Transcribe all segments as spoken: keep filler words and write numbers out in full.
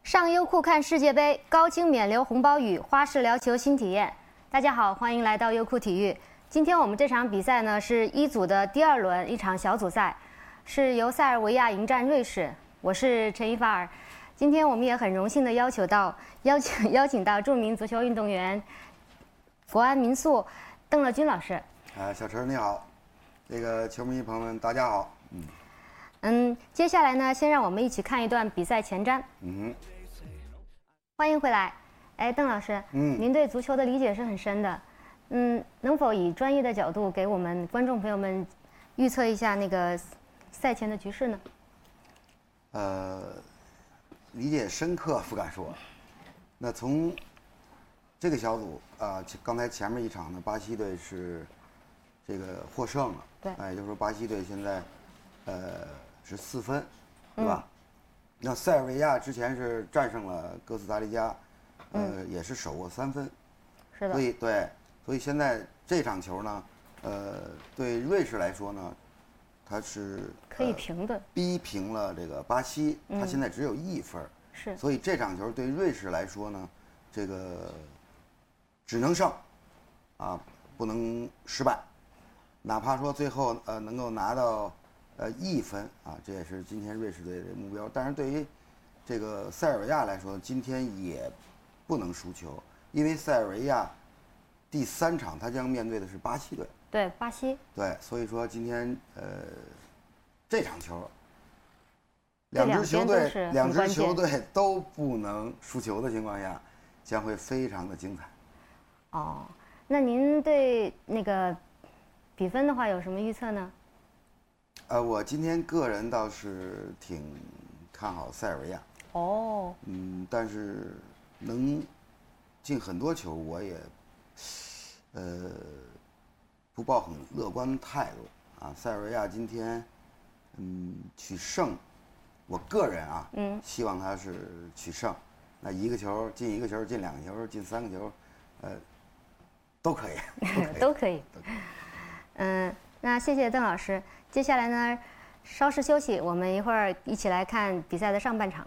上优酷看世界杯，高清免流红包雨，花式聊球新体验。大家好，欢迎来到优酷体育。今天我们这场比赛呢是一组的第二轮，一场小组赛，是由塞尔维亚迎战瑞士。我是陈一发尔。今天我们也很荣幸的邀请到邀请邀请到著名足球运动员、国安民宿邓乐军老师。 啊，小陈你好，这个球迷朋友们大家好。嗯嗯，接下来呢，先让我们一起看一段比赛前瞻。 嗯， 欢迎回来。哎，邓老师，嗯，您对足球的理解是很深的，嗯，能否以专业的角度给我们观众朋友们预测一下那个赛前的局势呢？ 呃，理解深刻不敢说。那从这个小组啊、呃，刚才前面一场呢，巴西队是这个获胜了， 对， 哎，就是说巴西队现在呃是四分，对吧？嗯、那塞尔维亚之前是战胜了哥斯达黎加。呃，嗯、也是手握三分， 是的。 所以对，所以现在这场球呢，呃，对瑞士来说呢，它是可以平的，呃、 逼平了这个巴西，它现在只有一分， 嗯、是。 所以这场球对瑞士来说呢，这个只能胜，啊，不能失败，哪怕说最后呃能够拿到呃一分啊，这也是今天瑞士队的目标。但是对于这个塞尔维亚来说，今天也不能输球，因为塞尔维亚第三场他将面对的是巴西队。 对，巴西。 对，所以说今天呃这场球，两支球队两支球队都不能输球的情况下，将会非常的精彩。 哦，那您对那个比分的话有什么预测呢？ 呃，我今天个人倒是挺看好塞尔维亚。 哦。 嗯，但是能进很多球，我也呃不抱很乐观态度啊。塞尔维亚今天嗯取胜，我个人啊，嗯，希望他是取胜。那一个球进一个球，进两个球，进三个球，呃，都可以， 都可以。嗯，那谢谢邓老师。接下来呢，稍事休息，我们一会儿一起来看比赛的上半场。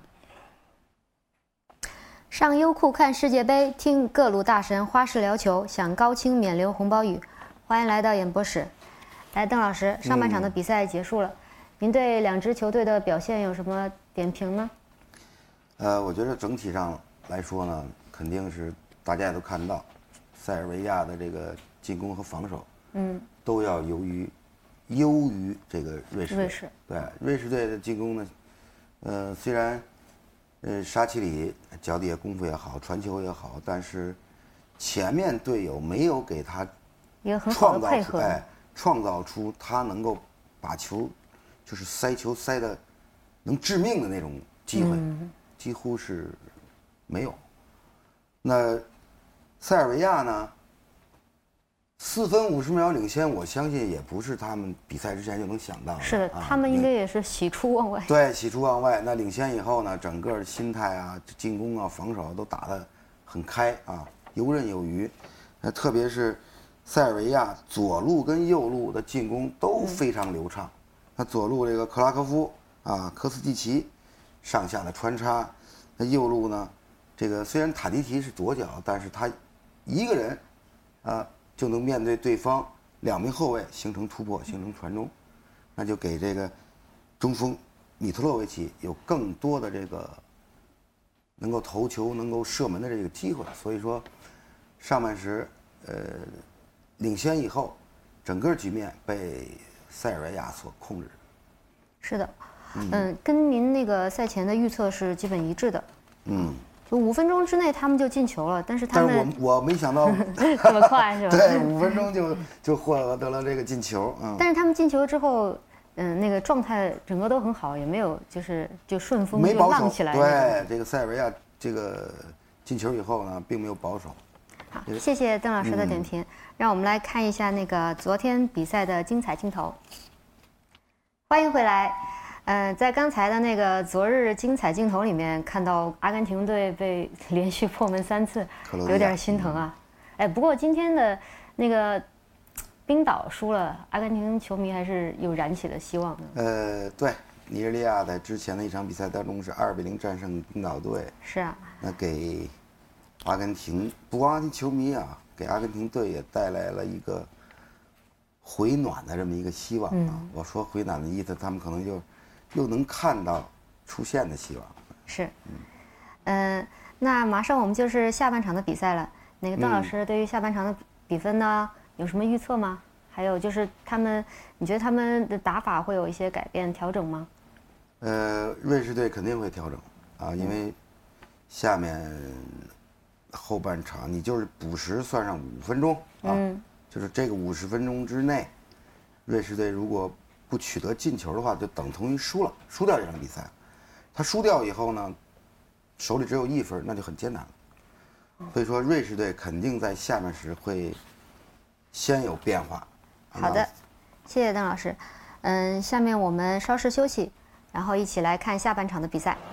上优酷看世界杯，听各路大神花式聊球，享高清免流红包雨。欢迎来到演播室。来，邓老师，上半场的比赛结束了，嗯、您对两支球队的表现有什么点评呢？ 呃，我觉得整体上来说呢，肯定是大家也都看到，塞尔维亚的这个进攻和防守，嗯，都要优于优于这个瑞士队。 瑞士对瑞士队的进攻呢，呃，虽然。呃，沙奇里脚底下功夫也好，传球也好，但是前面队友没有给他一个很好的配合， 哎，创造出他能够把球就是塞球塞的能致命的那种机会，嗯、几乎是没有。那塞尔维亚呢？四分五十秒领先，我相信也不是他们比赛之前就能想到的。 是的， 啊、 他们应该也是喜出望外。 对，喜出望外。那领先以后呢，整个心态啊、进攻啊、防守都打得很开啊，游刃有余。那特别是塞尔维亚左路跟右路的进攻都非常流畅。那、嗯、左路这个克拉科夫啊、科斯蒂奇上下的穿插，那右路呢，这个虽然塔迪提是左脚，但是他一个人啊。就能面对对方两名后卫形成突破，形成传中，那就给这个中锋米特洛维奇有更多的这个能够投球、能够射门的这个机会。所以说，上半时呃领先以后，整个局面被塞尔维亚所控制。 是的，嗯，嗯跟您那个赛前的预测是基本一致的。 嗯。 就五分钟之内他们就进球了，但是他们但是我我没想到这么快是吧？ 对，五分钟就就获得了这个进球。嗯。 但是他们进球之后，嗯，那个状态整个都很好，也没有就是就顺风就浪起来。 对，这个塞尔维亚这个进球以后呢，并没有保守。 好，谢谢邓老师的点评，嗯、让我们来看一下那个昨天比赛的精彩镜头。欢迎回来。呃，在刚才的那个昨日精彩镜头里面，看到阿根廷队被连续破门三次，有点心疼啊。哎，不过今天的那个冰岛输了，阿根廷球迷还是有燃起的希望的。 呃，对， 尼日利亚在之前的一场比赛当中是二比零战胜冰岛队。 是啊。 那给阿根廷，不光阿根廷球迷啊，给阿根廷队也带来了一个回暖的这么一个希望啊。嗯、我说回暖的意思，他们可能就又能看到出现的希望。 是。嗯。嗯、呃，那马上我们就是下半场的比赛了。那个邓老师对于下半场的比分呢，嗯、有什么预测吗？还有就是他们，你觉得他们的打法会有一些改变调整吗？ 呃，瑞士队肯定会调整啊，因为下面后半场你就是补时算上五分钟啊，嗯、就是这个五十分钟之内，瑞士队如果不取得进球的话，就等同于输了，输掉这场比赛。他输掉以后呢，手里只有一分，那就很艰难了。所以说，瑞士队肯定在下半时会先有变化。 好的，谢谢邓老师。嗯，下面我们稍事休息，然后一起来看下半场的比赛。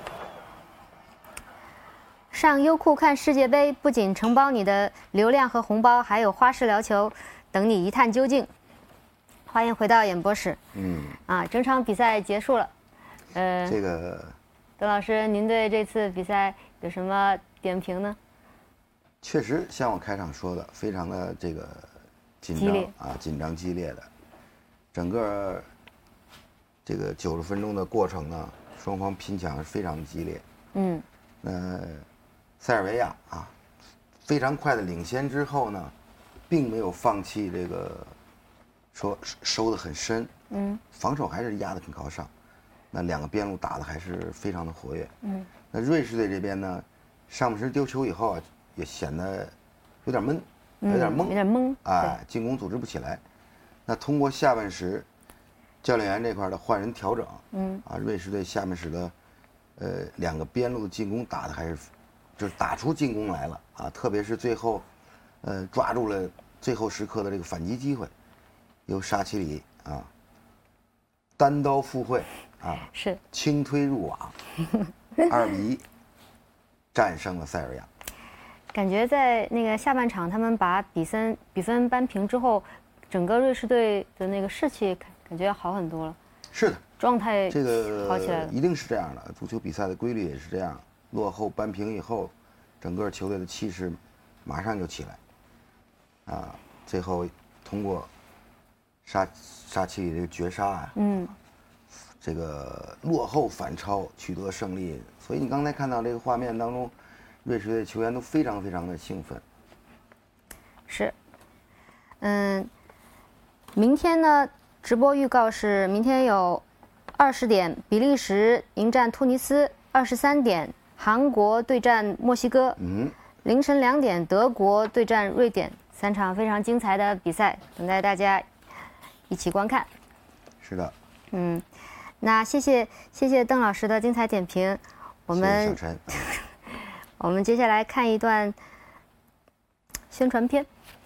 上优酷看世界杯，不仅承包你的流量和红包，还有花式聊球等你一探究竟。欢迎回到演播室。嗯。啊，整场比赛结束了。呃， 这个。 邓老师，您对这次比赛有什么点评呢？ 确实，像我开场说的，非常的这个。紧张啊，紧张激烈的，整个这个九十分钟的过程呢，双方拼抢是非常的激烈。嗯，那塞尔维亚啊，非常快的领先之后呢，并没有放弃这个说收得很深，嗯，防守还是压得很高尚，那两个边路打得还是非常的活跃。嗯，那瑞士队这边呢，上半时丢球以后啊，也显得有点闷。有点懵， 有点懵， 哎，进攻组织不起来。那通过下半时，教练员这块的换人调整，嗯，啊，瑞士队下半时的，呃，两个边路的进攻打的还是，就是打出进攻来了啊，特别是最后，呃，抓住了最后时刻的这个反击机会，由沙奇里啊，单刀赴会啊， 是轻推入网，二比一战胜了塞尔维亚。 感觉在那个下半场，他们把比分比分扳平之后，整个瑞士队的那个士气感觉好很多了。 是的， 状态这个好起来了。 一定是这样的，足球比赛的规律也是这样。落后扳平以后，整个球队的气势马上就起来。啊，最后通过沙沙奇里这个绝杀啊，嗯，这个落后反超取得胜利。所以你刚才看到这个画面当中。瑞士队球员都非常非常的兴奋。 是，嗯，明天呢，直播预告是明天有二十点比利时迎战突尼斯，二十三点韩国对战墨西哥，嗯，凌晨两点德国对战瑞典，三场非常精彩的比赛，等待大家一起观看。 是的。 嗯，那谢谢谢谢邓老师的精彩点评，我们。 谢谢小陈。 我们接下来看一段宣传片。